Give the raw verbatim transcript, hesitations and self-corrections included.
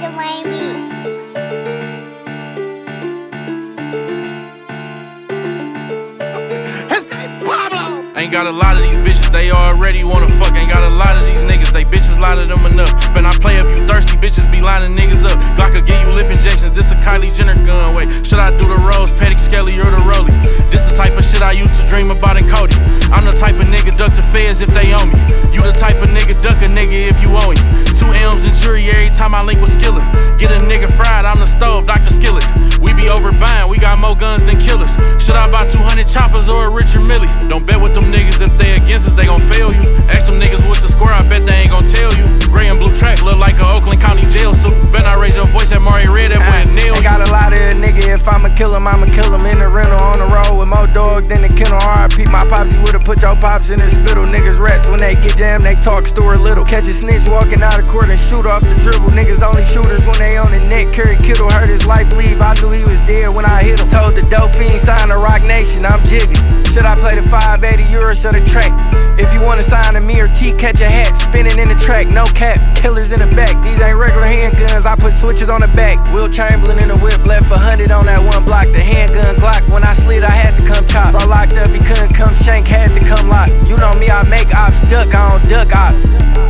Lil Wayne beat. Ain't got a lot of these bitches, they already wanna fuck. Ain't got a lot of these niggas, they bitches lie to them enough. But I play if you thirsty, bitches be lining niggas up. Glock could give you lip injections, this a Kylie Jenner gun. Wait, should I do the Rose, Petty, Skelly, or the Rollie? This the type of shit I used to dream about in Cody. I'm the type of nigga duck the feds if they owe me. You the type of nigga duck a nigga if you owe him. Two M's and jury every time I link with Skillet. Get a nigga fried, I'm the stove, Doctor Skillet. We be overbuying, we got more guns than killers. Should I buy two hundred choppers or a Richard Millie? Don't bet with them niggas, if they against us, they gon' fail you. Ask them niggas what's the score, I bet they ain't gon' tell you. Gray and blue track look like a Oakland County jail suit. Bet I raise your voice at Maury Red, that boy nail you. Ain't got a lot of a nigga, if I'ma kill him, I'ma kill him in the rental on the road with more dogs than the kennel. R I P my pops, you would've put your pops in the spittle. Niggas rats when they get jammed, they talk Stuart Little. Catch a snitch walking out of court and shoot off the dribble. Niggas only shooters when they on the neck. Kerry Kittle heard his life leave, I knew he was dead when I hit him. Told the dope fiend sign the Rock Nation, I'm jigging. Should I play the five eighty euros or the track? If you wanna sign to me or T, catch a hat. Spinning in the track, no cap, killers in the back. These ain't regular handguns, I put switches on the back. Will Chamberlain in the whip, left a hundred on that one block. The handgun Glock, when I slid I had to come chop. Bro locked up, he couldn't come shank, had to come lock. You know me, I make ops duck, I don't duck ops.